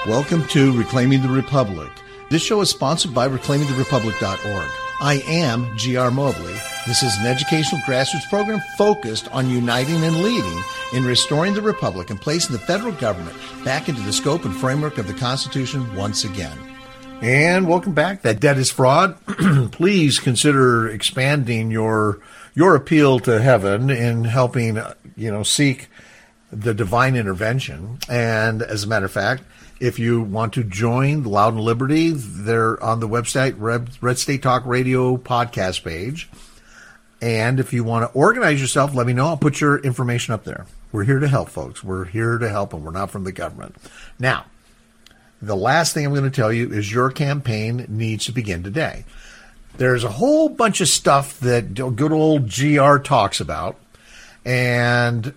Welcome to Reclaiming the Republic. This show is sponsored by reclaimingtherepublic.org. I am G.R. Mobley. This is an educational grassroots program focused on uniting and leading in restoring the Republic and placing the federal government back into the scope and framework of the Constitution once again. And welcome back. That debt is fraud. Please consider expanding your appeal to heaven in helping, seek the divine intervention. And as a matter of fact, if you want to join Loud and Liberty, they're on the website, Red State Talk Radio podcast page. And if you want to organize yourself, let me know. I'll put your information up there. We're here to help, folks. We're here to help, and we're not from the government. Now, the last thing I'm going to tell you is your campaign needs to begin today. There's a whole bunch of stuff that good old GR talks about, and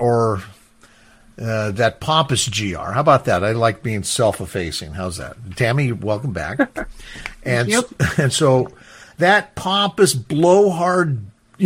that pompous GR. How about that? I like being self-effacing. How's that? Tammy, welcome back. And so that pompous blowhard,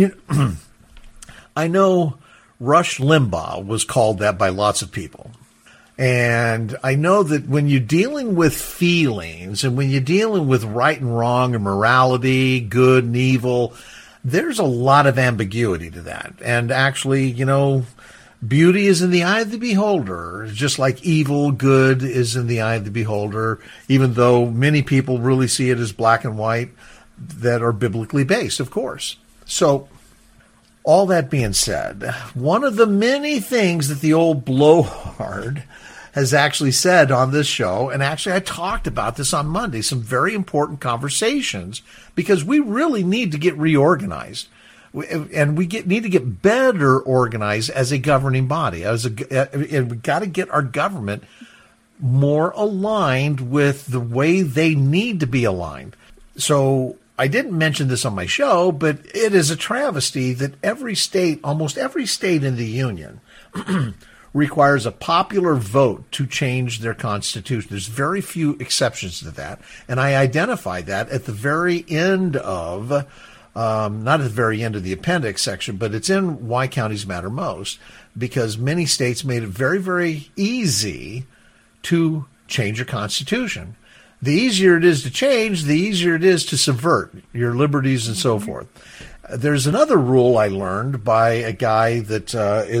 I know Rush Limbaugh was called that by lots of people. And I know that when you're dealing with feelings and when you're dealing with right and wrong and morality, good and evil, there's a lot of ambiguity to that. And actually, beauty is in the eye of the beholder, just like evil, good is in the eye of the beholder, even though many people really see it as black and white that are biblically based, of course. So, all that being said, one of the many things that the old blowhard has actually said on this show, and actually I talked about this on Monday, some very important conversations, because we really need to get reorganized. And we need to get better organized as a governing body. And we got to get our government more aligned with the way they need to be aligned. So I didn't mention this on my show, but it is a travesty that almost every state in the union, requires a popular vote to change their constitution. There's very few exceptions to that, and I identified that at the very end of. Not at the very end of the appendix section, but it's in Why Counties Matter Most, because many states made it very, very easy to change your constitution. The easier it is to change, the easier it is to subvert your liberties and so forth. There's another rule I learned by a guy that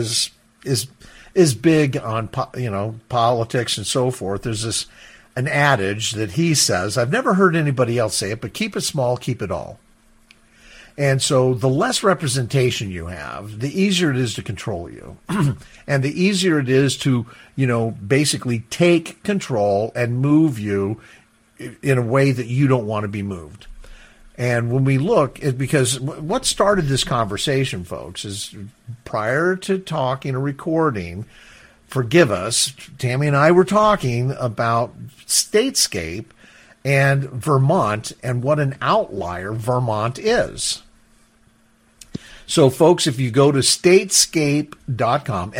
is big on politics and so forth. There's an adage that he says, I've never heard anybody else say it, but keep it small, keep it all. And so the less representation you have, the easier it is to control you. And the easier it is to, basically take control and move you in a way that you don't want to be moved. And when we look, because what started this conversation, folks, is prior to talking or recording, forgive us, Tammy and I were talking about Statescape and Vermont and what an outlier Vermont is. So, folks, if you go to statescape.com,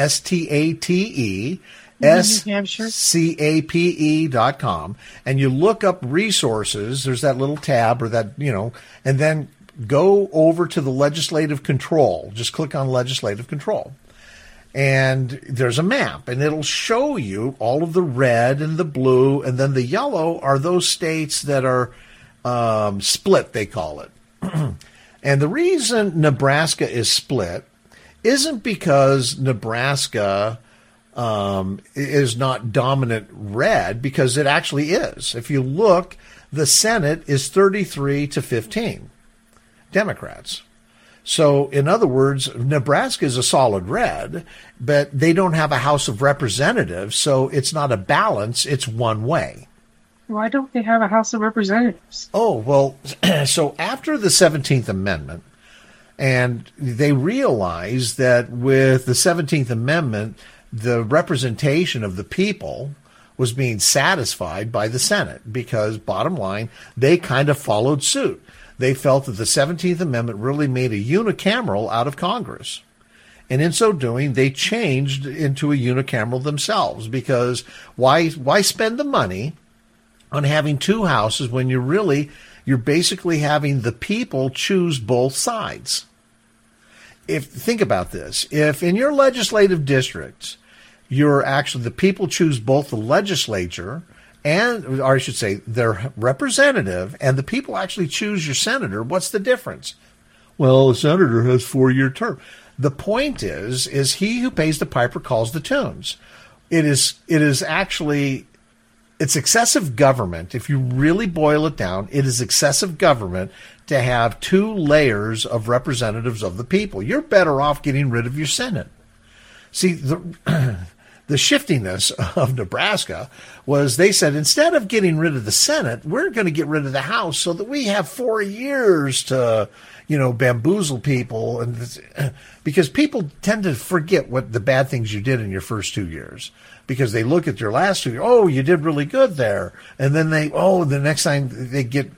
STATESCAPE.com, and you look up resources, there's that little tab or that, and then go over to the legislative control. Just click on legislative control. And there's a map, and it'll show you all of the red and the blue, and then the yellow are those states that are split, they call it. And the reason Nebraska is split isn't because Nebraska is not dominant red, because it actually is. If you look, the Senate is 33-15 Democrats. So, in other words, Nebraska is a solid red, but they don't have a House of Representatives, so it's not a balance, it's one way. Why don't they have a House of Representatives? Oh, well, so after the 17th Amendment, and they realized that with the 17th Amendment, the representation of the people was being satisfied by the Senate, because, bottom line, they kind of followed suit. They felt that the 17th Amendment really made a unicameral out of Congress. And in so doing, they changed into a unicameral themselves, because why spend the money on having two houses when you're basically having the people choose both sides? Think about this. If in your legislative districts, the people choose both the legislature and, or I should say, their representative, and the people actually choose your senator. What's the difference? Well, a senator has 4-year term. The point is he who pays the piper calls the tunes. It is actually, it's excessive government. If you really boil it down, it is excessive government to have 2 layers of representatives of the people. You're better off getting rid of your Senate. See, the shiftiness of Nebraska was they said, instead of getting rid of the Senate, we're going to get rid of the House so that we have 4 years to, bamboozle people. And because people tend to forget what the bad things you did in your first 2 years, because they look at your last 2 years. Oh, you did really good there. And then the next time they get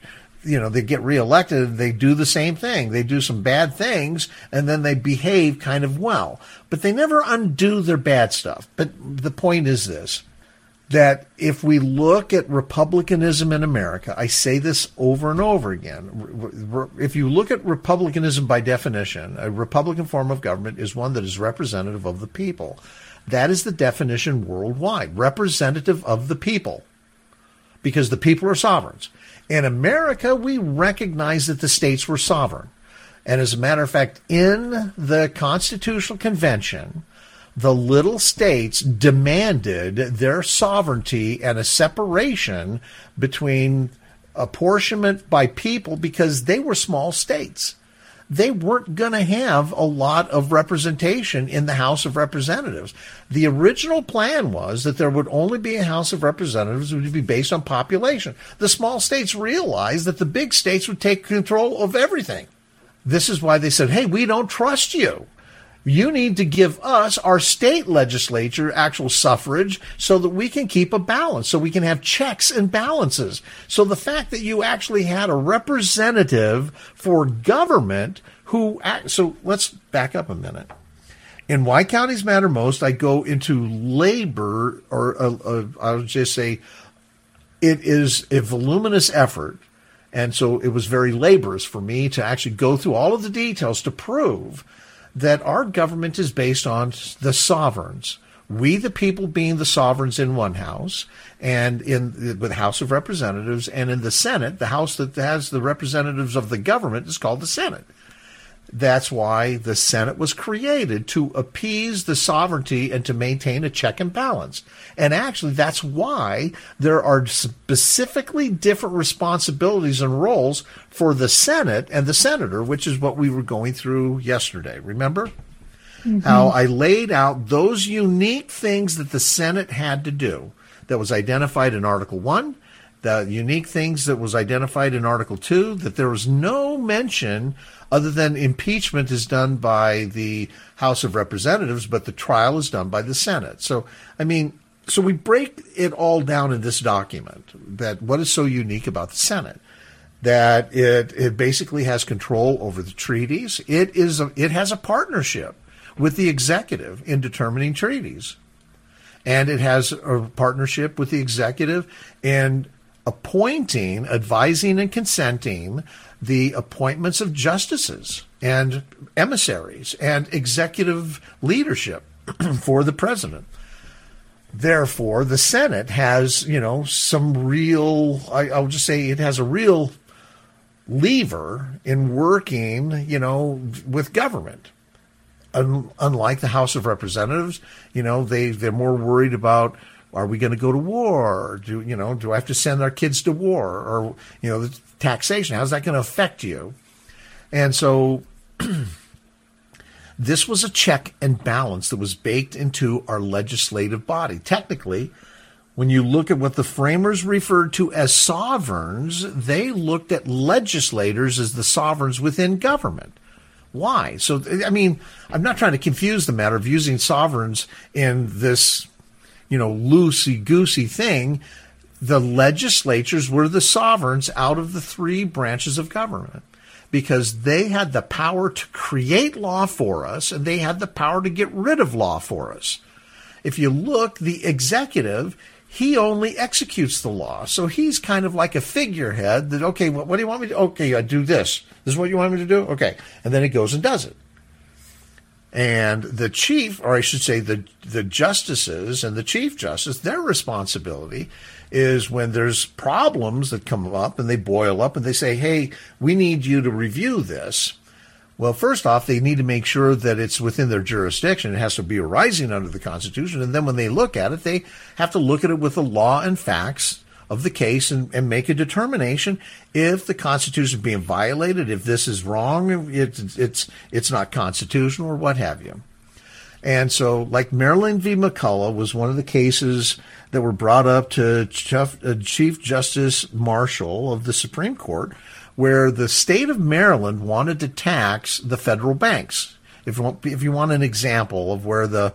reelected, they do the same thing. They do some bad things, and then they behave kind of well. But they never undo their bad stuff. But the point is this, that if we look at republicanism in America, I say this over and over again, if you look at republicanism by definition, a Republican form of government is one that is representative of the people. That is the definition worldwide, representative of the people, because the people are sovereigns. In America, we recognize that the states were sovereign. And as a matter of fact, in the Constitutional Convention, the little states demanded their sovereignty and a separation between apportionment by people because they were small states. They weren't going to have a lot of representation in the House of Representatives. The original plan was that there would only be a House of Representatives that would be based on population. The small states realized that the big states would take control of everything. This is why they said, hey, we don't trust you. You need to give us, our state legislature, actual suffrage so that we can keep a balance, so we can have checks and balances. So the fact that you actually had a representative for government so let's back up a minute. In Why Counties Matter Most, I go into labor, or I'll just say it is a voluminous effort. And so it was very laborious for me to actually go through all of the details to prove that our government is based on the sovereigns. We, the people, being the sovereigns in one house, and with the House of Representatives, and in the Senate, the house that has the representatives of the government is called the Senate. That's why the Senate was created, to appease the sovereignty and to maintain a check and balance. And actually, that's why there are specifically different responsibilities and roles for the Senate and the senator, which is what we were going through yesterday. Remember? Mm-hmm. How I laid out those unique things that the Senate had to do that was identified in Article 1, the unique things that was identified in Article 2, that there was no mention other than impeachment is done by the House of Representatives, but the trial is done by the Senate. So we break it all down in this document, that what is so unique about the Senate, that it basically has control over the treaties. It has a partnership with the executive in determining treaties. And it has a partnership with the executive in appointing, advising, and consenting the appointments of justices and emissaries and executive leadership for the president. Therefore, the Senate has, some real, I'll just say it has a real lever in working, with government. Unlike the House of Representatives, they're more worried about, are we going to go to war? Do I have to send our kids to war? Or, the taxation, how's that going to affect you? And so this was a check and balance that was baked into our legislative body. Technically, when you look at what the framers referred to as sovereigns, they looked at legislators as the sovereigns within government. Why? So, I'm not trying to confuse the matter of using sovereigns in this, loosey-goosey thing. The legislatures were the sovereigns out of the 3 branches of government because they had the power to create law for us and they had the power to get rid of law for us. If you look, the executive, he only executes the law. So he's kind of like a figurehead that, okay, what do you want me to do? Okay, I do this. This is what you want me to do? Okay. And then he goes and does it. And the chief, or I should say the justices and the chief justice, their responsibility is when there's problems that come up and they boil up and they say, hey, we need you to review this. Well, first off, they need to make sure that it's within their jurisdiction. It has to be arising under the Constitution. And then when they look at it, they have to look at it with the law and facts of the case and make a determination if the Constitution is being violated, if this is wrong, it's not constitutional, or what have you. And so, like Maryland v. McCulloch was one of the cases that were brought up to Chief Justice Marshall of the Supreme Court, where the state of Maryland wanted to tax the federal banks. If you want an example of where the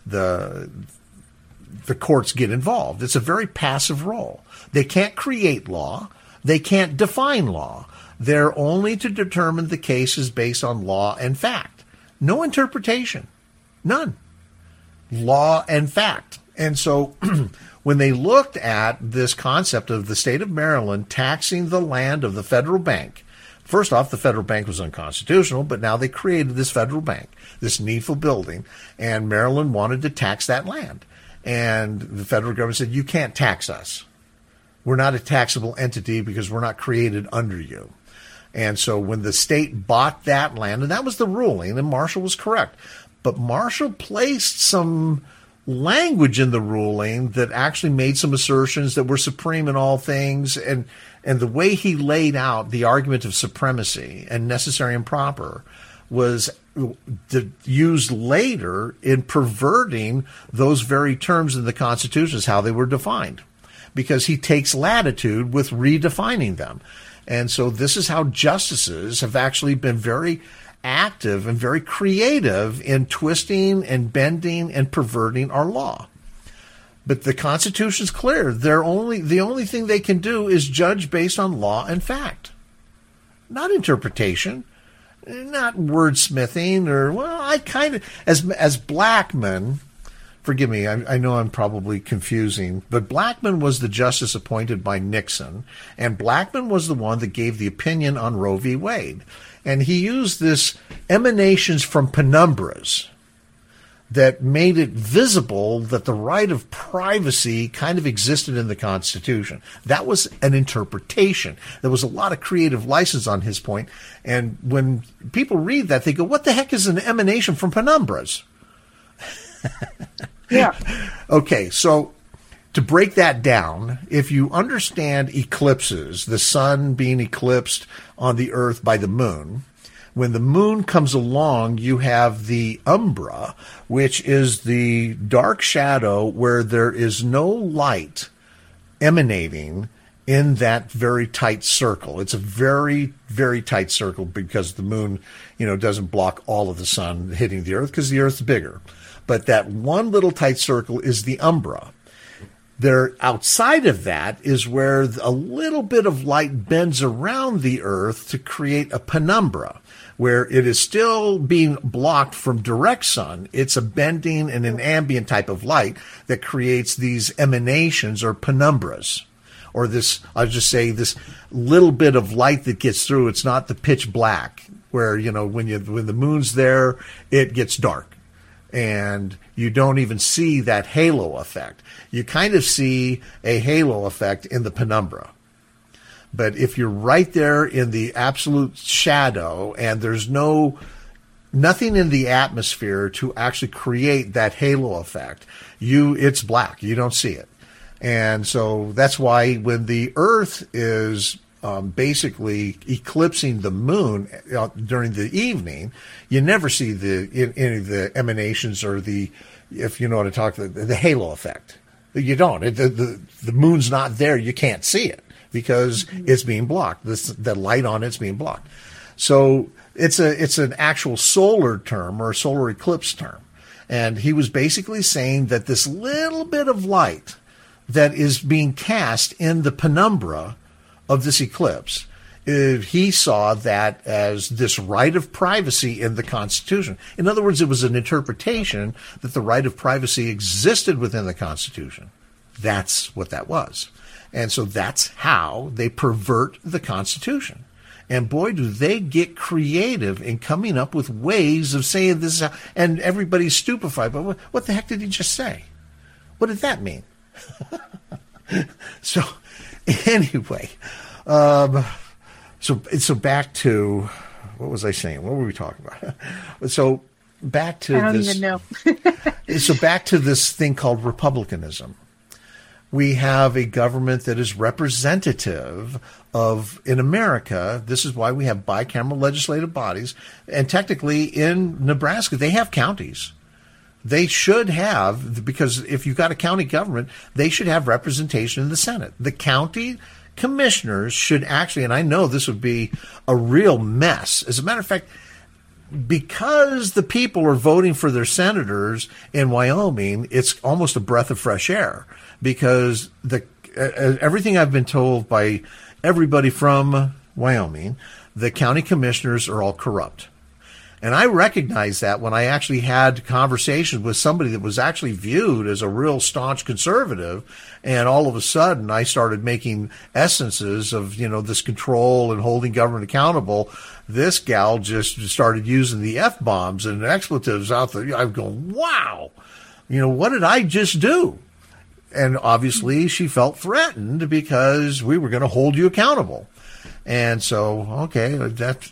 courts get involved, it's a very passive role. They can't create law. They can't define law. They're only to determine the cases based on law and fact. No interpretation. None. Law and fact. And so when they looked at this concept of the state of Maryland taxing the land of the federal bank, first off, the federal bank was unconstitutional, but now they created this federal bank, this needful building, and Maryland wanted to tax that land. And the federal government said, you can't tax us. We're not a taxable entity because we're not created under you. And so when the state bought that land, and that was the ruling, and Marshall was correct, but Marshall placed some language in the ruling that actually made some assertions that were supreme in all things, and the way he laid out the argument of supremacy and necessary and proper was used later in perverting those very terms in the Constitution as how they were defined, because he takes latitude with redefining them. And so this is how justices have actually been very active and very creative in twisting and bending and perverting our law. But the Constitution's clear. The only thing they can do is judge based on law and fact, not interpretation, not wordsmithing, or, well, I kind of, as Blackmun, forgive me, I know I'm probably confusing, but Blackmun was the justice appointed by Nixon, and Blackmun was the one that gave the opinion on Roe v. Wade. And he used this emanations from penumbras that made it visible that the right of privacy kind of existed in the Constitution. That was an interpretation. There was a lot of creative license on his point. And when people read that, they go, what the heck is an emanation from penumbras? Yeah. Okay, so to break that down, if you understand eclipses, the sun being eclipsed on the earth by the moon, when the moon comes along, you have the umbra, which is the dark shadow where there is no light emanating in that very tight circle. It's a very, very tight circle because the moon, doesn't block all of the sun hitting the earth because the earth's bigger. But that one little tight circle is the umbra. There, outside of that is where a little bit of light bends around the earth to create a penumbra, where it is still being blocked from direct sun. It's a bending and an ambient type of light that creates these emanations or penumbras, or this, I'll just say, this little bit of light that gets through. It's not the pitch black where, when the moon's there, it gets dark. And you don't even see that halo effect. You kind of see a halo effect in the penumbra. But if you're right there in the absolute shadow and there's nothing in the atmosphere to actually create that halo effect, it's black. You don't see it. And so that's why when the Earth is basically eclipsing the moon during the evening, you never see any of the emanations or if you know what I talk about, the halo effect. You don't. The moon's not there. You can't see it because it's being blocked. The light on it's being blocked. So it's an actual solar term or solar eclipse term. And he was basically saying that this little bit of light that is being cast in the penumbra of this eclipse, he saw that as this right of privacy in the Constitution. In other words, it was an interpretation that the right of privacy existed within the Constitution. That's what that was. And so that's how they pervert the Constitution. And boy, do they get creative in coming up with ways of saying this, and everybody's stupefied. But what the heck did he just say? What did that mean? So, anyway, so back to, what was I saying? What were we talking about? So back to I don't even know. So back to this thing called republicanism. We have a government that is representative of, in America, this is why we have bicameral legislative bodies. And technically in Nebraska, they have counties. They should have, because if you've got a county government, they should have representation in the Senate. The county commissioners should actually, and I know this would be a real mess. As a matter of fact, because the people are voting for their senators in Wyoming, it's almost a breath of fresh air, because everything I've been told by everybody from Wyoming, the county commissioners are all corrupt. And I recognized that when I actually had conversations with somebody that was actually viewed as a real staunch conservative. And all of a sudden I started making essences of, this control and holding government accountable. This gal just started using the F-bombs and expletives out there. I'm going, wow, what did I just do? And obviously she felt threatened because we were going to hold you accountable. And so, okay, that's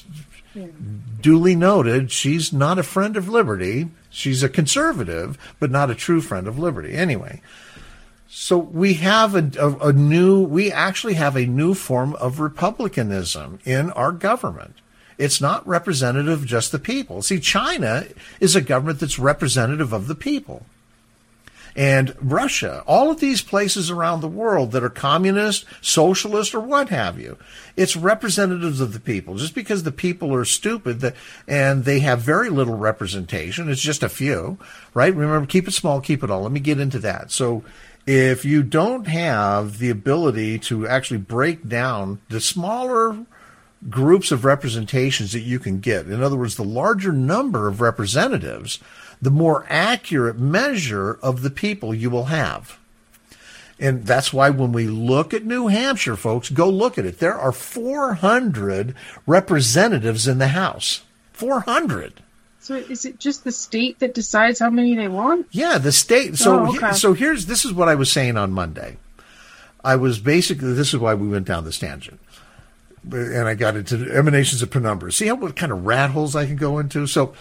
duly noted. She's not a friend of liberty. She's a conservative, but not a true friend of liberty. Anyway, so we have we actually have a new form of republicanism in our government. It's not representative of just the people. See, China is a government that's representative of the people. And Russia, all of these places around the world that are communist, socialist, or what have you, it's representatives of the people. Just because the people are stupid and they have very little representation, it's just a few, right? Remember, keep it small, keep it all. Let me get into that. So if you don't have the ability to actually break down the smaller groups of representations that you can get, in other words, the larger number of representatives, the more accurate measure of the people you will have. And that's why when we look at New Hampshire, folks, go look at it. There are 400 representatives in the House. 400. So is it just the state that decides how many they want? Yeah, the state. So, okay. This is what I was saying on Monday. This is why we went down this tangent. And I got into the emanations of penumbra. See what kind of rat holes I can go into? So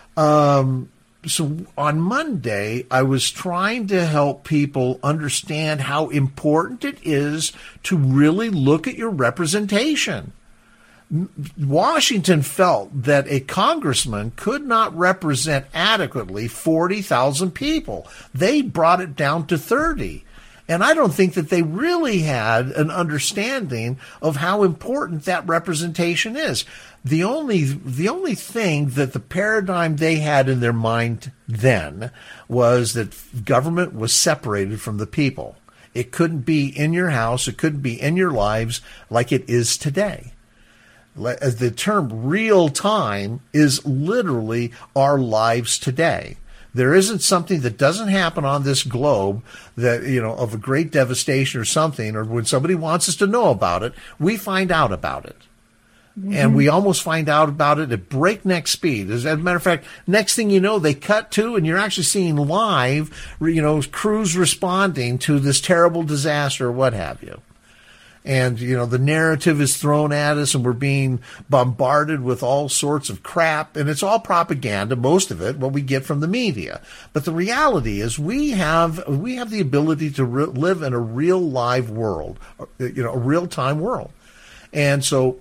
on Monday, I was trying to help people understand how important it is to really look at your representation. Washington felt that a congressman could not represent adequately 40,000 people. They brought it down to 30. And I don't think that they really had an understanding of how important that representation is. The only thing that the paradigm they had in their mind then was that government was separated from the people. It couldn't be in your house. It couldn't be in your lives like it is today. The term real time is literally our lives today. There isn't something that doesn't happen on this globe that, of a great devastation or something, or when somebody wants us to know about it, we find out about it. Mm-hmm. And we almost find out about it at breakneck speed. As a matter of fact, next thing you know, they cut to, and you're actually seeing live, crews responding to this terrible disaster or what have you. And, the narrative is thrown at us and we're being bombarded with all sorts of crap. And it's all propaganda, most of it, what we get from the media. But the reality is we have the ability to live in a real live world, a real time world. And so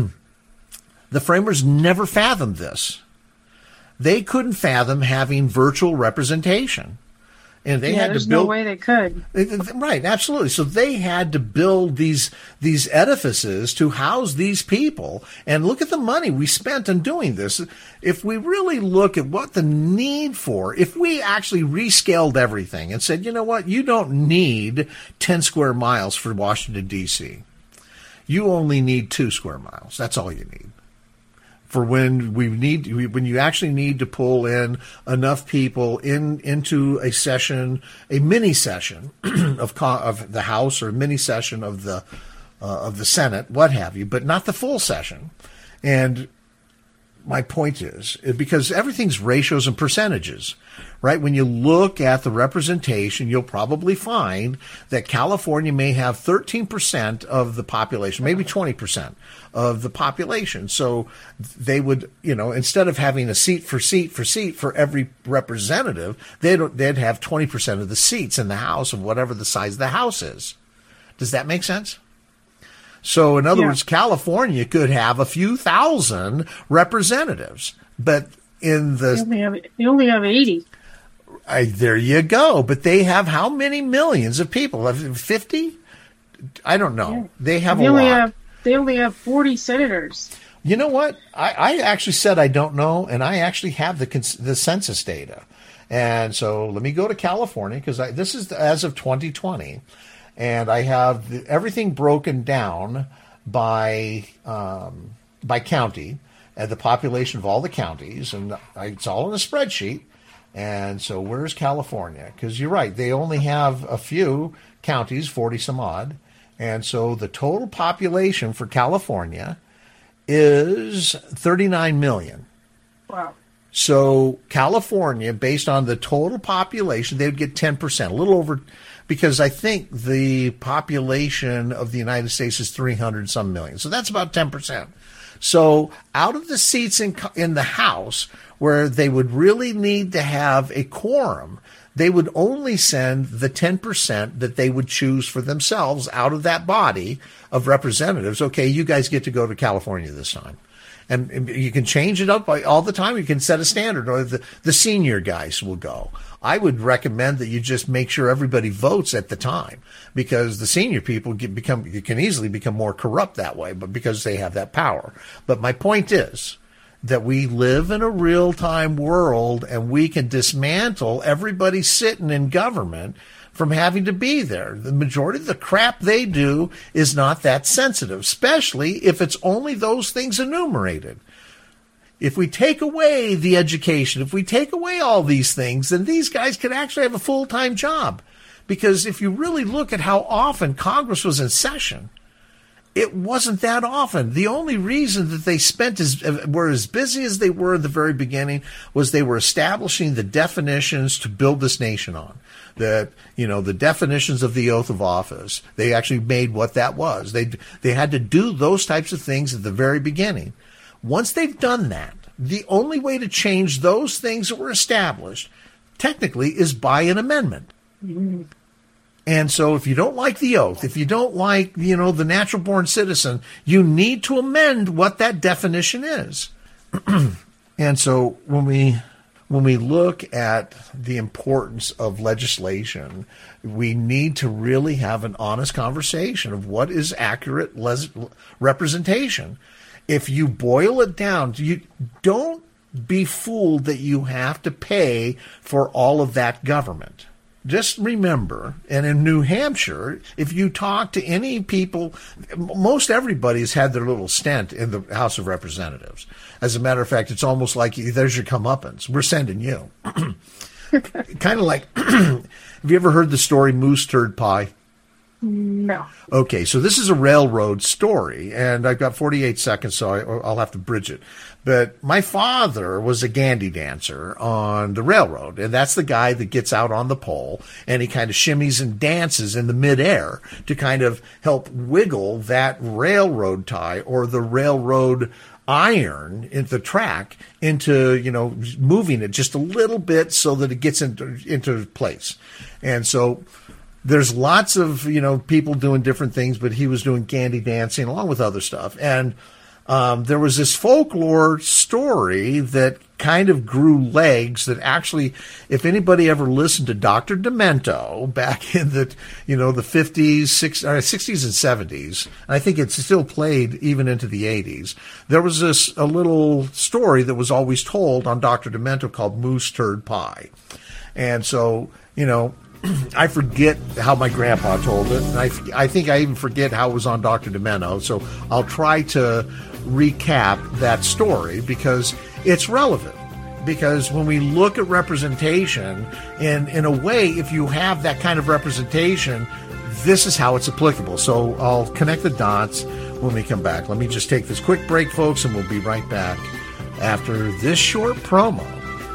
the framers never fathomed this. They couldn't fathom having virtual representation. And they had to build. There's no way they could. Right, absolutely. So they had to build these edifices to house these people. And look at the money we spent on doing this. If we really look at what the need for, if we actually rescaled everything and said, you know what, you don't need 10 square miles for Washington, D.C. You only need 2 square miles. That's all you need. For when you actually need to pull in enough people into a session, a mini session of the House, or a mini session of the of the Senate, what have you, but not the full session. And my point is, because everything's ratios and percentages, right? When you look at the representation, you'll probably find that California may have 13% of the population, maybe 20% of the population. So they would, instead of having a seat for every representative, they'd have 20% of the seats in the House of whatever the size of the House is. Does that make sense? So, in other words, California could have a few thousand representatives, but in the... They only have 80. There you go. But they have how many millions of people? 50? I don't know. Yeah. They have a lot. They only have 40 senators. You know what? I actually said I don't know, and I actually have the census data. And so let me go to California, because this is as of 2020. And I have everything broken down by county and the population of all the counties, and it's all in a spreadsheet. And so where's California? Because you're right, they only have a few counties, 40 some odd. And so the total population for California is 39 million. Wow. So California, based on the total population, they would get 10%, a little over, because I think the population of the United States is 300 some million. So that's about 10%. So out of the seats in the House where they would really need to have a quorum, they would only send the 10% that they would choose for themselves out of that body of representatives. Okay, you guys get to go to California this time. And you can change it up all the time. You can set a standard, or the senior guys will go. I would recommend that you just make sure everybody votes at the time, because the senior people can easily become more corrupt that way, but because they have that power. But my point is that we live in a real-time world, and we can dismantle everybody sitting in government from having to be there. The majority of the crap they do is not that sensitive, especially if it's only those things enumerated. If we take away the education, if we take away all these things, then these guys could actually have a full-time job. Because if you really look at how often Congress was in session, it wasn't that often. The only reason that they were as busy as they were at the very beginning was they were establishing the definitions to build this nation on. The definitions of the oath of office. They actually made what that was. They had to do those types of things at the very beginning. Once they've done that, the only way to change those things that were established, technically, is by an amendment. Mm-hmm. And so if you don't like the oath, if you don't like, the natural born citizen, you need to amend what that definition is. And so when we look at the importance of legislation, we need to really have an honest conversation of what is accurate representation. If you boil it down, you don't be fooled that you have to pay for all of that government. Just remember, and in New Hampshire, if you talk to any people, most everybody's had their little stint in the House of Representatives. As a matter of fact, it's almost like, there's your comeuppance. We're sending you. Kind of like, have you ever heard the story Moose Turd Pie? No. Okay, so this is a railroad story, and I've got 48 seconds, so I'll have to bridge it. But my father was a gandy dancer on the railroad, and that's the guy that gets out on the pole, and he kind of shimmies and dances in the midair to kind of help wiggle that railroad tie or the railroad iron in the track into, moving it just a little bit so that it gets into place. And so there's lots of, people doing different things, but he was doing gandy dancing along with other stuff. And there was this folklore story that kind of grew legs that actually, if anybody ever listened to Dr. Demento back in the 50s, 60s and 70s, and I think it's still played even into the 80s, there was a little story that was always told on Dr. Demento called Moose Turd Pie. And so, I forget how my grandpa told it, and I think I even forget how it was on Dr. Demento, so I'll try to recap that story because it's relevant. Because when we look at representation, in a way, if you have that kind of representation, this is how it's applicable. So I'll connect the dots when we come back. Let me just take this quick break, folks, and we'll be right back after this short promo.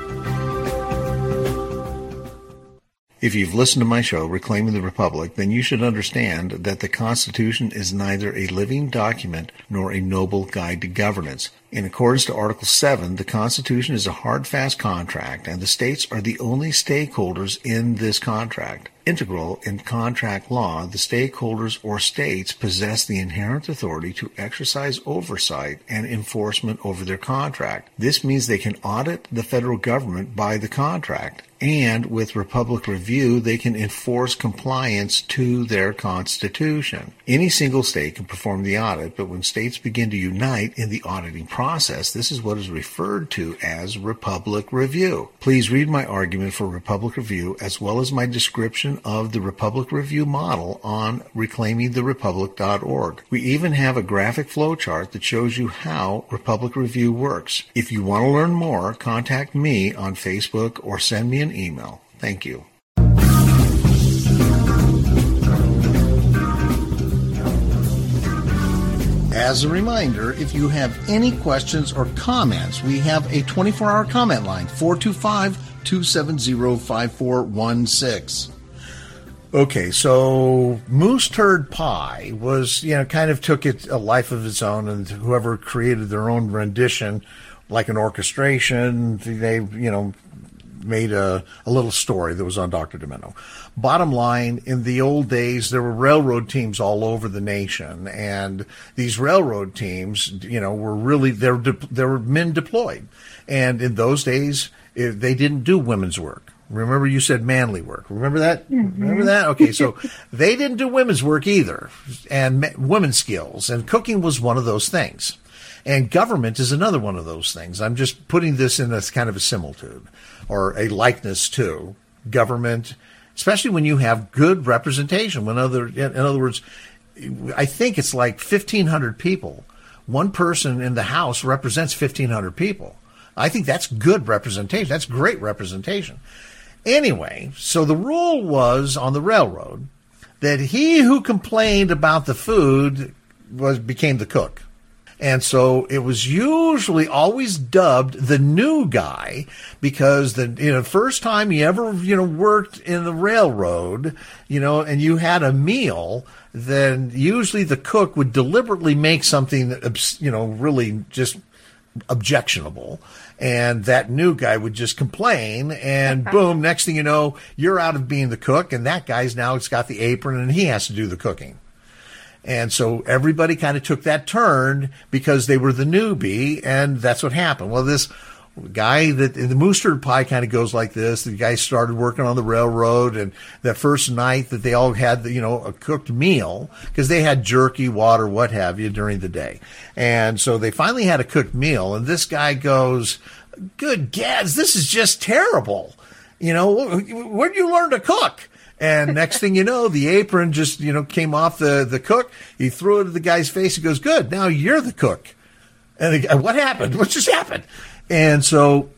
If you've listened to my show, Reclaiming the Republic, then you should understand that the Constitution is neither a living document nor a noble guide to governance. In accordance to Article 7, the Constitution is a hard, fast contract, and the states are the only stakeholders in this contract. Integral in contract law, the stakeholders or states possess the inherent authority to exercise oversight and enforcement over their contract. This means they can audit the federal government by the contract, and with Republic Review, they can enforce compliance to their Constitution. Any single state can perform the audit, but when states begin to unite in the auditing process, this is what is referred to as Republic Review. Please read my argument for Republic Review as well as my description of the Republic Review model on reclaimingtherepublic.org. We even have a graphic flowchart that shows you how Republic Review works. If you want to learn more, contact me on Facebook or send me an email. Thank you. As a reminder, if you have any questions or comments, we have a 24-hour comment line, 425-270-5416. Okay, so Moose Turd Pie was, kind of took it a life of its own, and whoever created their own rendition, like an orchestration, they, made a little story that was on Dr. Demento. Bottom line, in the old days, there were railroad teams all over the nation, and these railroad teams, were really, there were men deployed. And in those days, they didn't do women's work. Remember, you said manly work. Remember that? Mm-hmm. Remember that? Okay, so they didn't do women's work either, and women's skills, and cooking was one of those things. And government is another one of those things. I'm just putting this in as kind of a similitude or a likeness to government, especially when you have good representation. In other words, I think it's like 1,500 people. One person in the House represents 1,500 people. I think that's good representation. That's great representation. Anyway, so the rule was on the railroad that he who complained about the food became the cook. And so it was usually always dubbed the new guy because the first time you ever worked in the railroad, and you had a meal, then usually the cook would deliberately make something that, really just objectionable, and that new guy would just complain, and boom, next thing you know, you're out of being the cook, and that guy's now it's got the apron and he has to do the cooking. And so everybody kind of took that turn because they were the newbie, and that's what happened. Well, this guy that the Moose Turd Pie kind of goes like this. The guy started working on the railroad, and that first night that they all had a cooked meal, because they had jerky, water, what have you, during the day. And so they finally had a cooked meal, and this guy goes, "Good gads, this is just terrible. Where'd you learn to cook?" And next thing you know, the apron just, came off the cook. He threw it at the guy's face. He goes, "Good, now you're the cook." And the guy, "What happened? What just happened?" And so,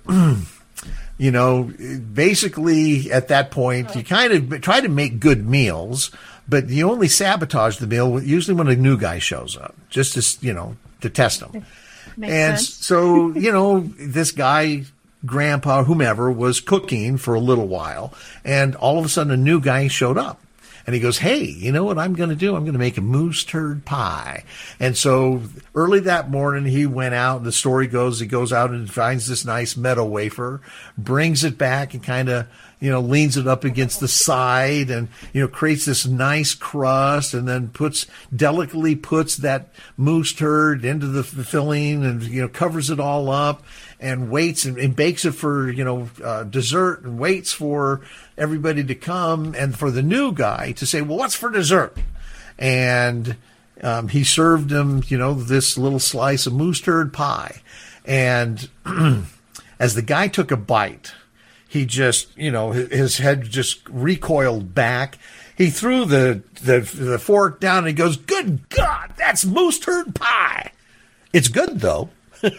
basically at that point, you kind of try to make good meals, but you only sabotage the meal usually when a new guy shows up, just to test him. Makes and sense. So, this guy, grandpa, whomever, was cooking for a little while, and all of a sudden a new guy showed up. And he goes, "Hey, you know what I'm going to do? I'm going to make a moose turd pie." And so early that morning, he went out. The story goes, he goes out and finds this nice meadow wafer, brings it back and kind of, leans it up against the side and, creates this nice crust, and then delicately puts that moose turd into the filling and, covers it all up and waits and bakes it for, dessert, and waits for everybody to come and for the new guy to say, "Well, what's for dessert?" And he served him, this little slice of moose turd pie. And as the guy took a bite, he just, his head just recoiled back. He threw the fork down and he goes, "Good God, that's moose turd pie." It's good, though.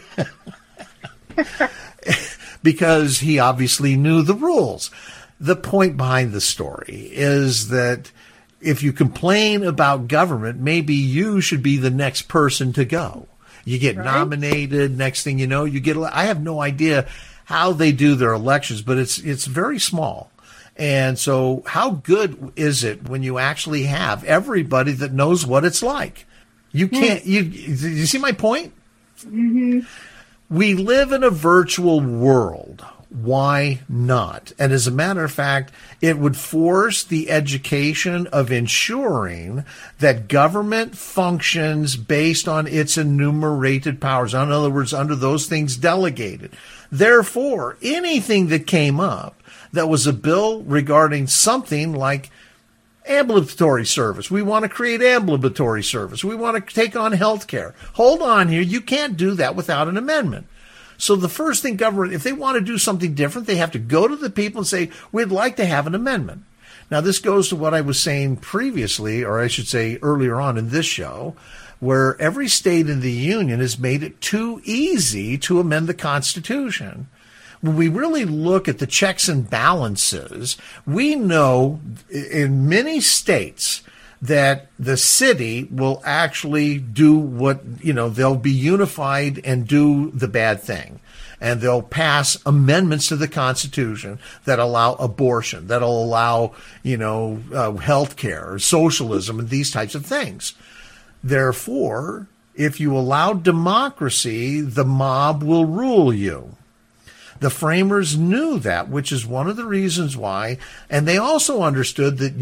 Because he obviously knew the rules. The point behind the story is that if you complain about government, maybe you should be the next person to go. You get nominated. Next thing you know, you get. I have no idea how they do their elections, but it's very small. And so how good is it when you actually have everybody that knows what it's like? You can't. You see my point? Mm-hmm. We live in a virtual world. Why not? And as a matter of fact, it would force the education of ensuring that government functions based on its enumerated powers. In other words, under those things delegated. Therefore, anything that came up that was a bill regarding something like ambulatory service. We want to create ambulatory service. We want to take on health care. Hold on here. You can't do that without an amendment. So the first thing government, if they want to do something different, they have to go to the people and say, we'd like to have an amendment. Now, this goes to what I was saying previously, or I should say earlier on in this show, where every state in the union has made it too easy to amend the Constitution. When we really look at the checks and balances, we know in many states that the city will actually do what, they'll be unified and do the bad thing. And they'll pass amendments to the Constitution that allow abortion, that'll allow, health care, socialism, and these types of things. Therefore, if you allow democracy, the mob will rule you. The framers knew that, which is one of the reasons why, and they also understood that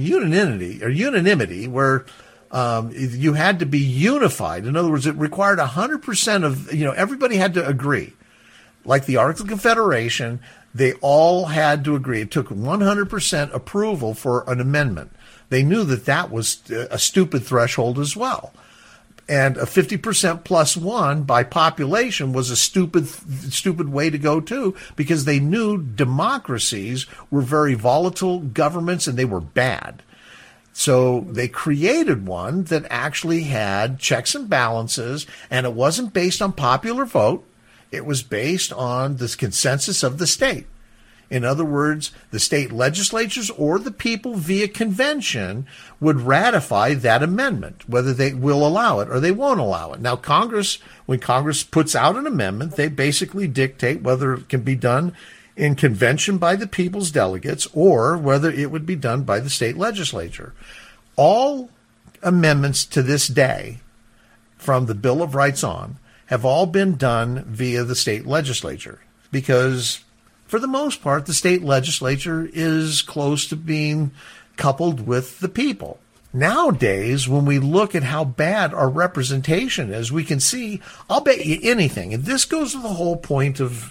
unanimity, where you had to be unified. In other words, it required 100% of, everybody had to agree. Like the Articles of Confederation, they all had to agree. It took 100% approval for an amendment. They knew that was a stupid threshold as well. And a 50% plus one by population was a stupid way to go too, because they knew democracies were very volatile governments and they were bad. So they created one that actually had checks and balances, and it wasn't based on popular vote. It was based on the consensus of the state. In other words, the state legislatures or the people via convention would ratify that amendment, whether they will allow it or they won't allow it. Now, Congress, when Congress puts out an amendment, they basically dictate whether it can be done in convention by the people's delegates or whether it would be done by the state legislature. All amendments to this day, from the Bill of Rights on, have all been done via the state legislature because, for the most part, the state legislature is close to being coupled with the people. Nowadays, when we look at how bad our representation is, we can see, I'll bet you anything, and this goes to the whole point of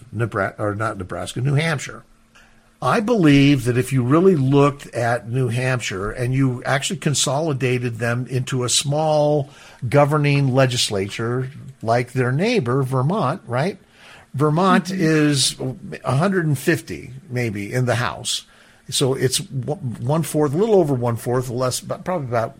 New Hampshire. I believe that if you really looked at New Hampshire and you actually consolidated them into a small governing legislature like their neighbor, Vermont, right? Vermont is 150 maybe in the House. So it's 1/4, a little over 1/4, less, probably about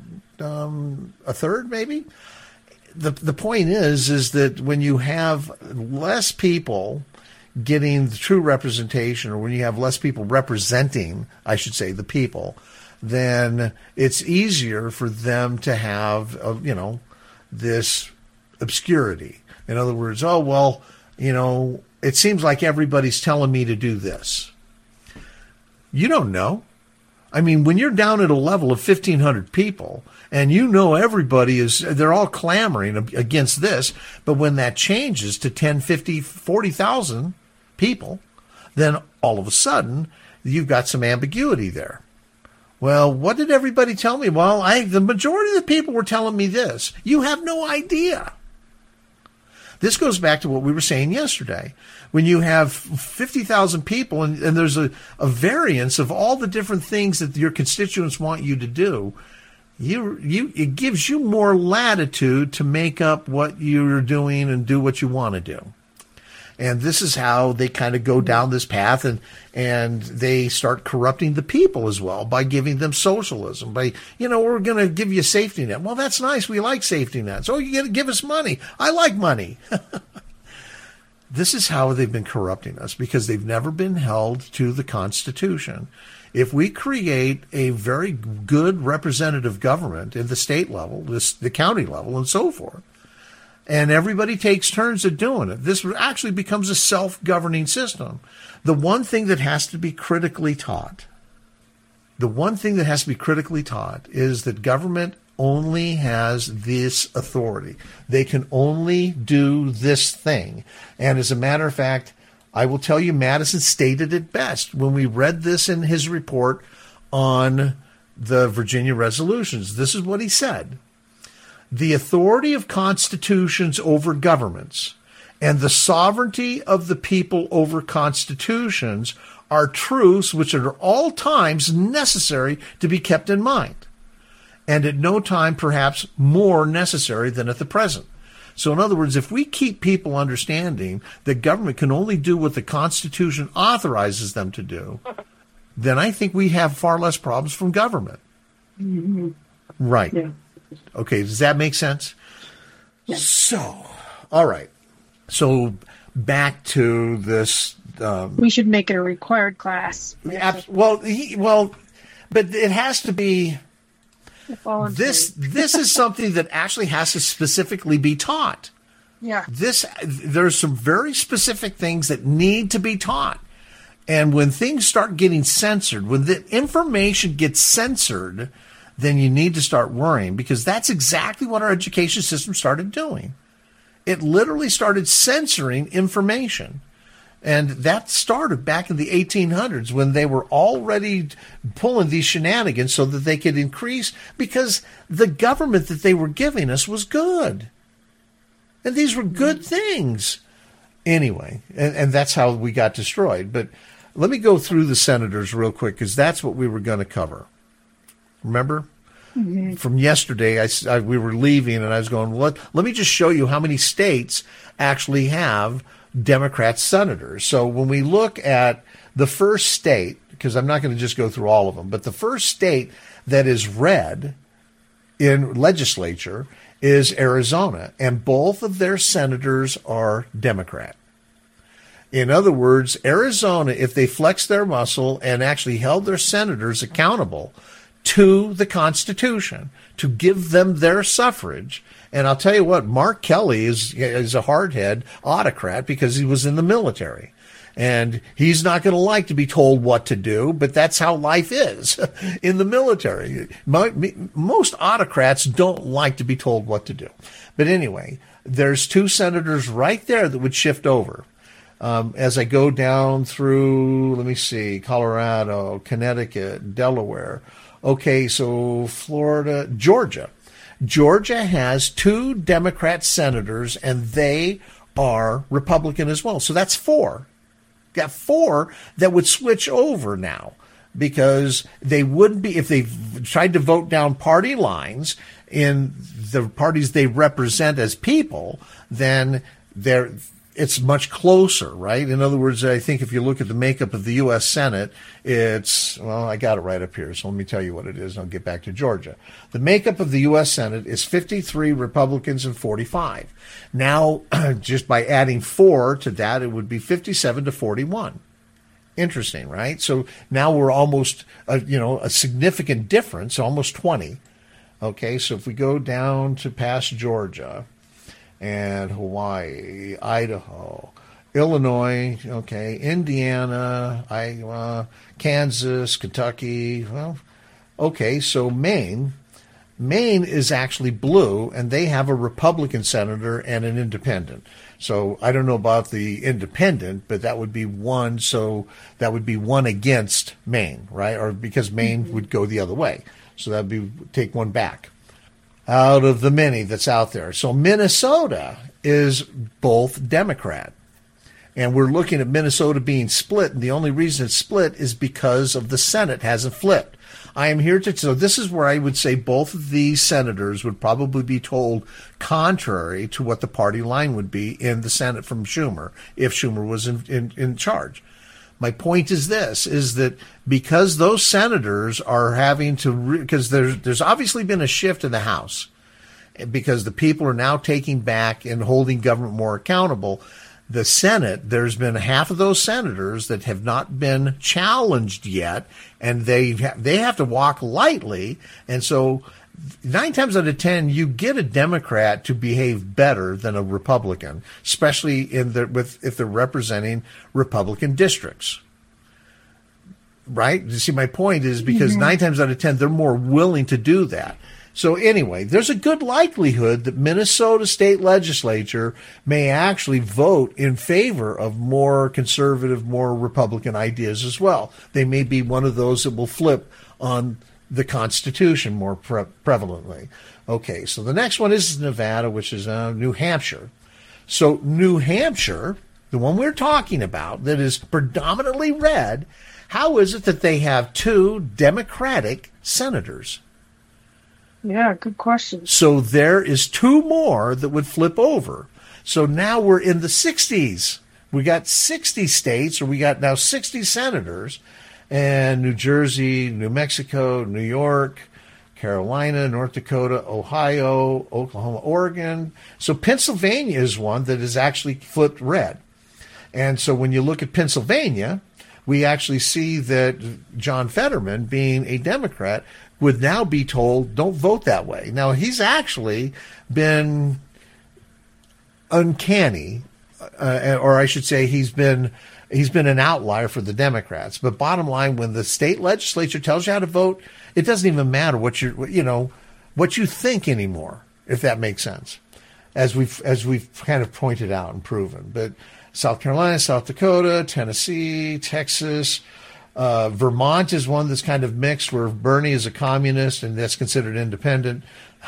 a third maybe. The point is that when you have less people getting the true representation, or when you have less people representing, I should say, the people, then it's easier for them to have, this obscurity. In other words, it seems like everybody's telling me to do this. You don't know. I mean, when you're down at a level of 1,500 people and everybody they're all clamoring against this, but when that changes to 10, 50, 40,000 people, then all of a sudden you've got some ambiguity there. Well, what did everybody tell me? Well, the majority of the people were telling me this. You have no idea. This goes back to what we were saying yesterday. When you have 50,000 people and there's a variance of all the different things that your constituents want you to do, it gives you more latitude to make up what you're doing and do what you want to do. And this is how they kind of go down this path, and they start corrupting the people as well by giving them socialism. By, we're going to give you a safety net. Well, that's nice. We like safety nets. Oh, you got to give us money. I like money. This is how they've been corrupting us, because they've never been held to the Constitution. if we create a very good representative government at the state level, the county level, and so forth, and everybody takes turns at doing it, this actually becomes a self-governing system. The one thing that has to be critically taught, is that government only has this authority. They can only do this thing. And as a matter of fact, I will tell you, Madison stated it best when we read this in his report on the Virginia resolutions. This is what he said. The authority of constitutions over governments and the sovereignty of the people over constitutions are truths which are at all times necessary to be kept in mind, and at no time perhaps more necessary than at the present. So in other words, if we keep people understanding that government can only do what the Constitution authorizes them to do, then I think we have far less problems from government. Mm-hmm. Right. Yeah. Okay, does that make sense? Yeah. So, all right. So back to this. We should make it a required class. Well, but it has to be. This is something that actually has to specifically be taught. Yeah. There's some very specific things that need to be taught. And when things start getting censored, when the information gets censored, then you need to start worrying, because that's exactly what our education system started doing. It literally started censoring information. And that started back in the 1800s when they were already pulling these shenanigans so that they could increase, because the government that they were giving us was good. And these were good things. Anyway, and that's how we got destroyed. But let me go through the senators real quick, because that's what we were going to cover. Remember? Mm-hmm. From yesterday, we were leaving, and I was going, let me just show you how many states actually have Democrat senators. So when we look at the first state, because I'm not going to just go through all of them, but the first state that is red in legislature is Arizona, and both of their senators are Democrat. In other words, Arizona, if they flexed their muscle and actually held their senators accountable to the Constitution, to give them their suffrage. And I'll tell you what, Mark Kelly is a hardhead autocrat because he was in the military. And he's not going to like to be told what to do, but that's how life is in the military. Most autocrats don't like to be told what to do. But anyway, there's two senators right there that would shift over. As I go down through, let me see, Colorado, Connecticut, Delaware. Okay, so Florida, Georgia. Georgia has two Democrat senators, and they are Republican as well. So that's four. Got four that would switch over now, because they wouldn't be, if they tried to vote down party lines in the parties they represent as people, then it's much closer, right? In other words, I think if you look at the makeup of the U.S. Senate, I got it right up here, so let me tell you what it is, and I'll get back to Georgia. The makeup of the U.S. Senate is 53 Republicans and 45. Now, just by adding 4 to that, it would be 57 to 41. Interesting, right? So now we're almost, a significant difference, almost 20. Okay, so if we go down to past Georgia, and Hawaii, Idaho, Illinois, okay, Indiana, Iowa, Kansas, Kentucky. Well, okay, so Maine is actually blue, and they have a Republican senator and an independent. So I don't know about the independent, but that would be one. So that would be one against Maine, right? Or because Maine would go the other way. So that would be take one back out of the many that's out there. So Minnesota is both Democrat. And we're looking at Minnesota being split, and the only reason it's split is because of the Senate hasn't flipped. I am here so this is where I would say both of these senators would probably be told contrary to what the party line would be in the Senate from Schumer, if Schumer was in charge. My point is this, is that because those senators are having to, because there's obviously been a shift in the House, because the people are now taking back and holding government more accountable. The Senate, there's been half of those senators that have not been challenged yet, and they have to walk lightly. And so 9 times out of 10, you get a Democrat to behave better than a Republican, especially if they're representing Republican districts. Right? You see, my point is because 9 times out of 10, they're more willing to do that. So anyway, there's a good likelihood that Minnesota state legislature may actually vote in favor of more conservative, more Republican ideas as well. They may be one of those that will flip on the Constitution more prevalently. Okay, so the next one is Nevada, which is New Hampshire. So New Hampshire, the one we're talking about that is predominantly red, how is it that they have 2 Democratic senators? Yeah, good question. So there is 2 more that would flip over. So now we're in the 60s. We got 60 states, or we got now 60 senators, and New Jersey, New Mexico, New York, Carolina, North Dakota, Ohio, Oklahoma, Oregon. So Pennsylvania is one that is actually flipped red. And so when you look at Pennsylvania, we actually see that John Fetterman, being a Democrat, would now be told, don't vote that way. Now, he's actually been uncanny, or I should say he's been an outlier for the Democrats. But bottom line, when the state legislature tells you how to vote, it doesn't even matter what you think anymore, if that makes sense, as we've kind of pointed out and proven. But South Carolina, South Dakota, Tennessee, Texas, Vermont is one that's kind of mixed, where Bernie is a communist and that's considered independent.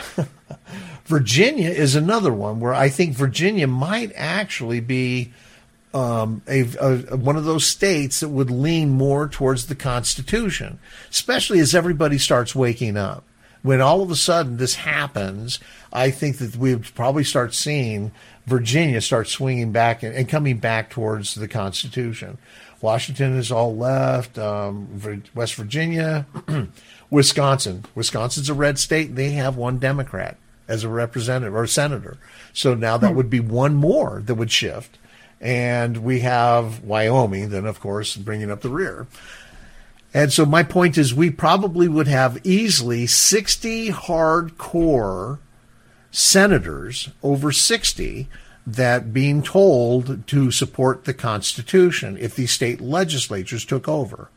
Virginia is another one where I think Virginia might actually be one of those states that would lean more towards the Constitution, especially as everybody starts waking up. When all of a sudden this happens, I think that we would probably start seeing Virginia start swinging back and coming back towards the Constitution. Washington is all left. West Virginia, Wisconsin. Wisconsin's a red state, and they have 1 Democrat as a representative or senator. So now that would be 1 more that would shift. And we have Wyoming, then, of course, bringing up the rear. And so my point is we probably would have easily 60 hardcore senators, over 60, that being told to support the Constitution if these state legislatures took over.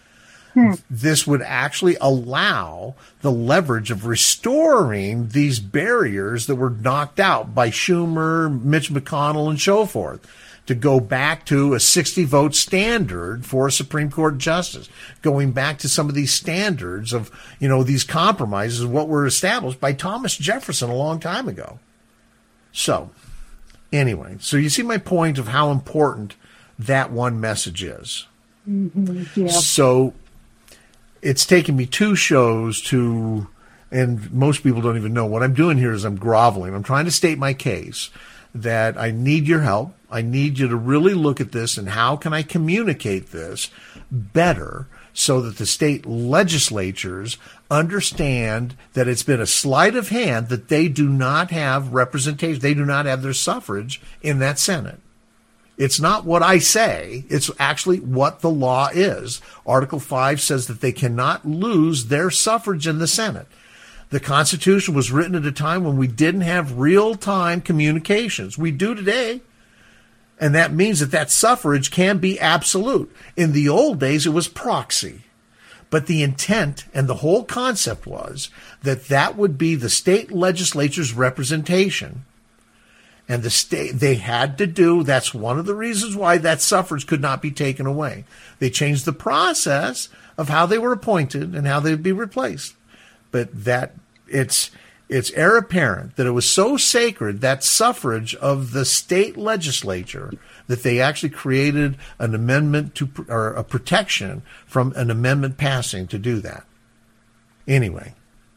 This would actually allow the leverage of restoring these barriers that were knocked out by Schumer, Mitch McConnell, and so forth, to go back to a 60-vote standard for a Supreme Court justice, going back to some of these standards of, these compromises, what were established by Thomas Jefferson a long time ago. So, anyway, so you see my point of how important that one message is. Yeah. So it's taken me 2 shows to, and most people don't even know what I'm doing here is I'm groveling. I'm trying to state my case that I need your help. I need you to really look at this and how can I communicate this better so that the state legislatures understand that it's been a sleight of hand that they do not have representation. They do not have their suffrage in that Senate. It's not what I say. It's actually what the law is. Article 5 says that they cannot lose their suffrage in the Senate. The Constitution was written at a time when we didn't have real-time communications. We do today. And that means that suffrage can be absolute. In the old days, it was proxy. But the intent and the whole concept was that would be the state legislature's representation. And they had to do, that's one of the reasons why that suffrage could not be taken away. They changed the process of how they were appointed and how they'd be replaced. But it's heir apparent that it was so sacred, that suffrage of the state legislature, that they actually created an amendment or a protection from an amendment passing to do that. Anyway,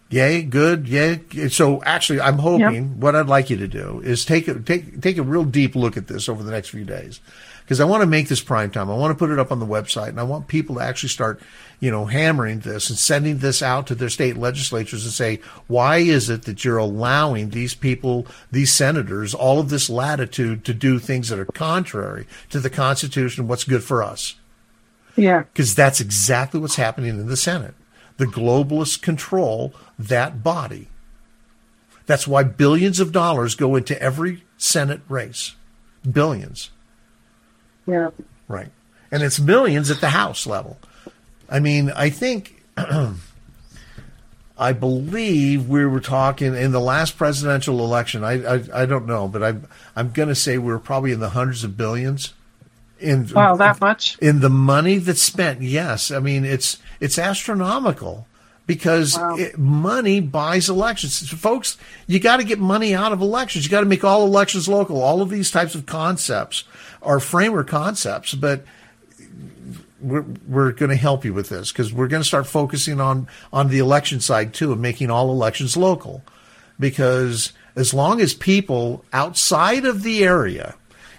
Yay, good, yay. So actually, I'm hoping what I'd like you to do is take a real deep look at this over the next few days, because I want to make this prime time. I want to put it up on the website, and I want people to actually start, hammering this and sending this out to their state legislatures and say, why is it that you're allowing these people, these senators, all of this latitude to do things that are contrary to the Constitution, what's good for us? Yeah. Because that's exactly what's happening in the Senate. The globalists control that body. That's why billions of dollars go into every Senate race. Billions. Yeah. Right. And it's millions at the House level. I mean, I think, I believe we were talking in the last presidential election. I don't know, but I'm going to say we were probably in the hundreds of billions. Wow, that much? In the money that's spent, yes. I mean, it's astronomical because money buys elections. Folks, you got to get money out of elections. You got to make all elections local. All of these types of concepts are framework concepts, but we're going to help you with this because we're going to start focusing on the election side too and making all elections local, because as long as people outside of the area,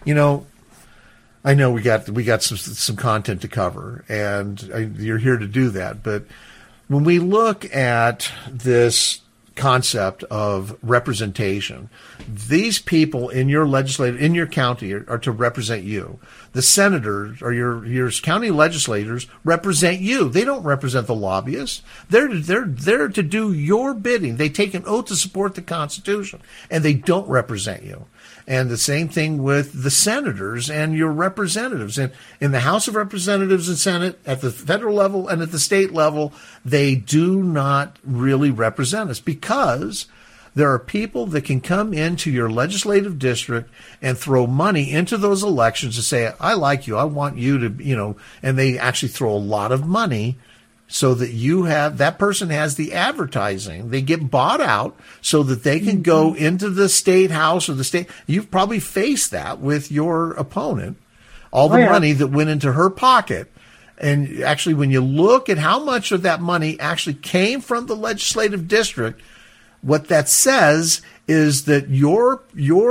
I know we got some content to cover, and you're here to do that. But when we look at this concept of representation, these people in your in your county are to represent you. The senators or your county legislators represent you. They don't represent the lobbyists. They're there to do your bidding. They take an oath to support the Constitution, and they don't represent you. And the same thing with the senators and your representatives. And in the House of Representatives and Senate, at the federal level and at the state level, they do not really represent us, because there are people that can come into your legislative district and throw money into those elections and say, I like you, I want you to, and they actually throw a lot of money so that that person has the advertising. They get bought out so that they can go into the state house or the state. You've probably faced that with your opponent, all the money that went into her pocket. And actually, when you look at how much of that money actually came from the legislative district, what that says is that your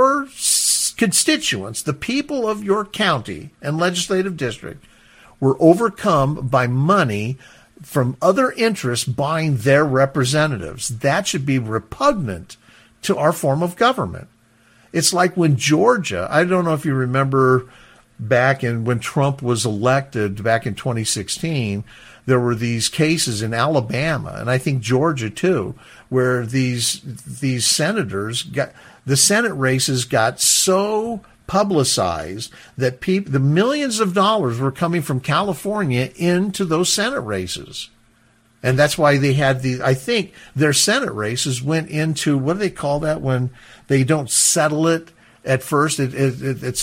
constituents, the people of your county and legislative district, were overcome by money from other interests buying their representatives. That should be repugnant to our form of government. It's like when Georgia, I don't know if you remember back when Trump was elected back in 2016, there were these cases in Alabama, and I think Georgia too, where these senators the Senate races got so publicized that the millions of dollars were coming from California into those Senate races. And that's why they had I think their Senate races went into, what do they call that when they don't settle it at first? There's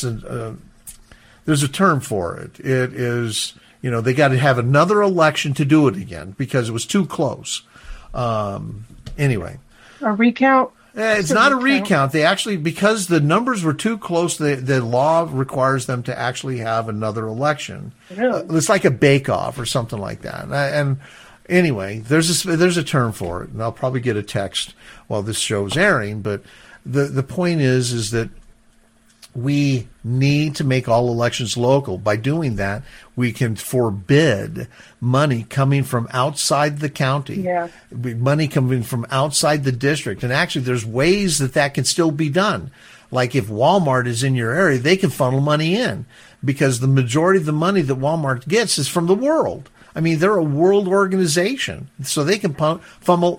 a term for it. It is, they got to have another election to do it again because it was too close. Anyway. A recount? It's not a recount. They actually, because the numbers were too close, the law requires them to actually have another election. Really? It's like a bake-off or something like that. And anyway, there's a term for it, and I'll probably get a text while this show's airing. But the point is that we need to make all elections local. By doing that, we can forbid money coming from outside the county, money coming from outside the district. And actually, there's ways that can still be done. Like if Walmart is in your area, they can funnel money in, because the majority of the money that Walmart gets is from the world. I mean, they're a world organization, so they can funnel.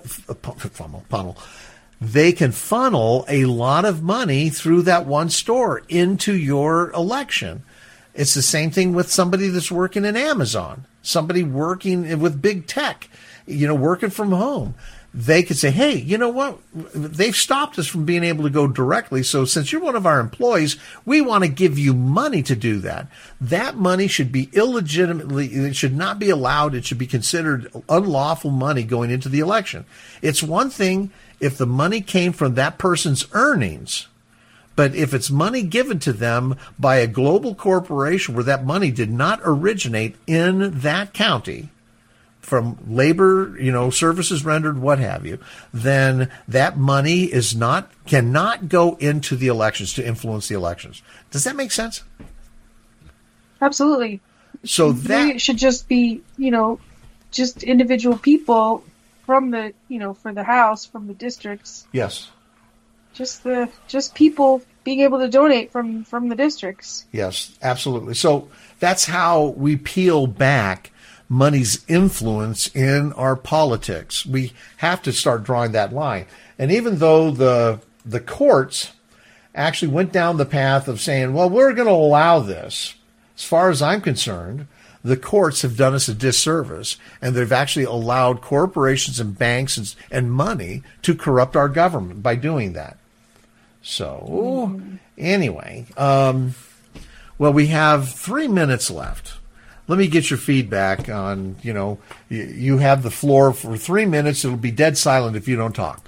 They can funnel a lot of money through that one store into your election. It's the same thing with somebody that's working in Amazon, somebody working with big tech, working from home. They could say, hey, you know what? They've stopped us from being able to go directly. So since you're one of our employees, we want to give you money to do that. That money should be it should not be allowed. It should be considered unlawful money going into the election. It's one thing if the money came from that person's earnings, but if it's money given to them by a global corporation where that money did not originate in that county, from labor, services rendered, what have you, then that money cannot go into the elections to influence the elections. Does that make sense? Absolutely. So Maybe it should just be, just individual people from the, for the House, from the districts. Yes. Just people being able to donate from the districts. Yes, absolutely. So that's how we peel back money's influence in our politics. We have to start drawing that line. And even though the courts actually went down the path of saying, well, we're going to allow this, as far as I'm concerned, the courts have done us a disservice, and they've actually allowed corporations and banks and money to corrupt our government by doing that. So, anyway, well, we have 3 minutes left. Let me get your feedback on, you have the floor for 3 minutes. It'll be dead silent if you don't talk.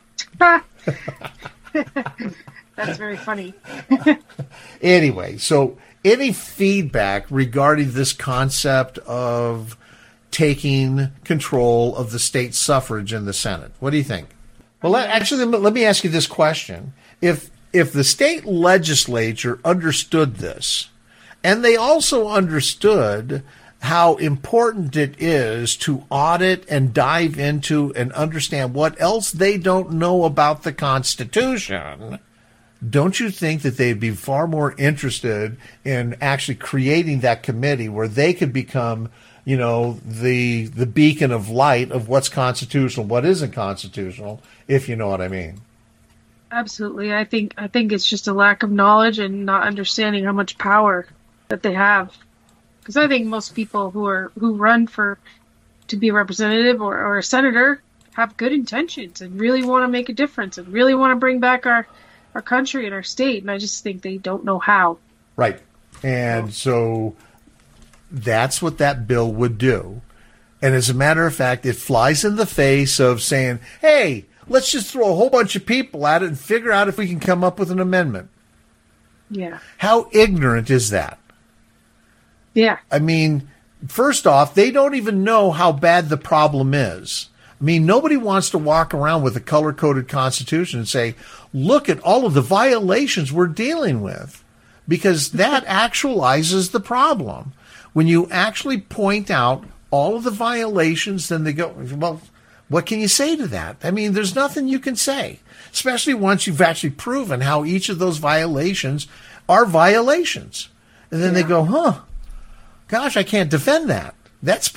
That's very funny. Anyway, so any feedback regarding this concept of taking control of the state suffrage in the Senate? What do you think? Well, actually, let me ask you this question. If the state legislature understood this, and they also understood how important it is to audit and dive into and understand what else they don't know about the Constitution, don't you think that they'd be far more interested in actually creating that committee where they could become, the beacon of light of what's constitutional, what isn't constitutional, if you know what I mean? Absolutely. I think it's just a lack of knowledge and not understanding how much power that they have. Because I think most people who run to be a representative or a senator have good intentions and really want to make a difference and really want to bring back our country and our state. And I just think they don't know how. Right. And so that's what that bill would do. And as a matter of fact, it flies in the face of saying, hey, let's just throw a whole bunch of people at it and figure out if we can come up with an amendment. Yeah. How ignorant is that? Yeah. I mean, first off, they don't even know how bad the problem is. I mean, nobody wants to walk around with a color-coded Constitution and say, look at all of the violations we're dealing with, because that actualizes the problem. When you actually point out all of the violations, then they go, well, what can you say to that? I mean, there's nothing you can say, especially once you've actually proven how each of those violations are violations. And then they go, gosh, I can't defend that. That's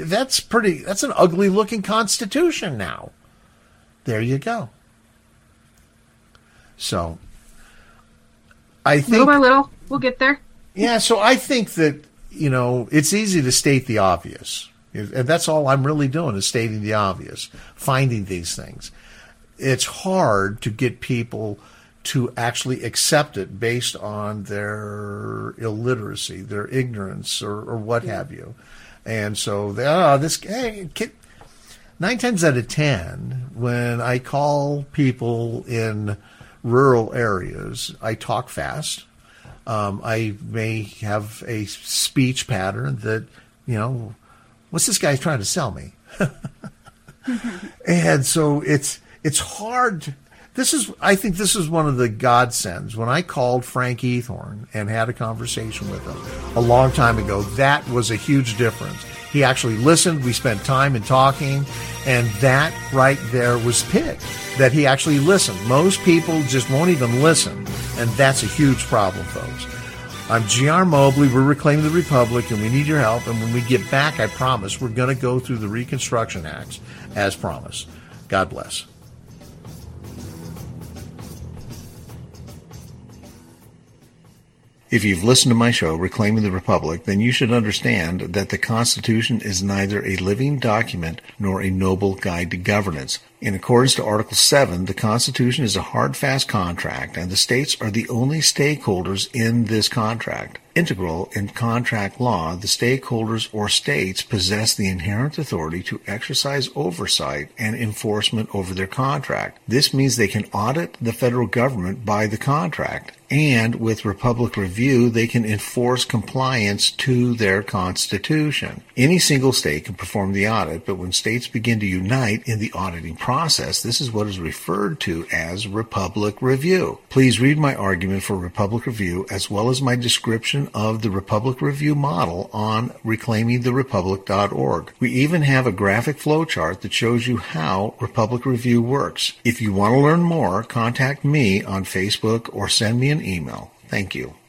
an ugly looking Constitution now. There you go. So I think little by little, we'll get there. Yeah. So I think that, it's easy to state the obvious. And that's all I'm really doing is stating the obvious, finding these things. It's hard to get people to actually accept it based on their illiteracy, their ignorance, or what have you. And so, this kid, 9 times out of 10, when I call people in rural areas, I talk fast. I may have a speech pattern that, what's this guy trying to sell me? And so it's hard. I think this is one of the godsends. When I called Frank Ethorn and had a conversation with him a long time ago, that was a huge difference. He actually listened. We spent time in talking, and that right there was picked, that he actually listened. Most people just won't even listen, and that's a huge problem, folks. I'm G.R. Mobley. We're Reclaiming the Republic, and we need your help. And when we get back, I promise, we're going to go through the Reconstruction Acts as promised. God bless. If you've listened to my show, Reclaiming the Republic, then you should understand that the Constitution is neither a living document nor a noble guide to governance. In accordance to Article 7, the Constitution is a hard, fast contract, and the states are the only stakeholders in this contract. Integral in contract law, the stakeholders or states possess the inherent authority to exercise oversight and enforcement over their contract. This means they can audit the federal government by the contract, and with Republic Review, they can enforce compliance to their Constitution. Any single state can perform the audit, but when states begin to unite in the auditing process, this is what is referred to as Republic Review. Please read my argument for Republic Review as well as my description of the Republic Review model on reclaimingtherepublic.org. We even have a graphic flowchart that shows you how Republic Review works. If you want to learn more, contact me on Facebook or send me an email. Thank you.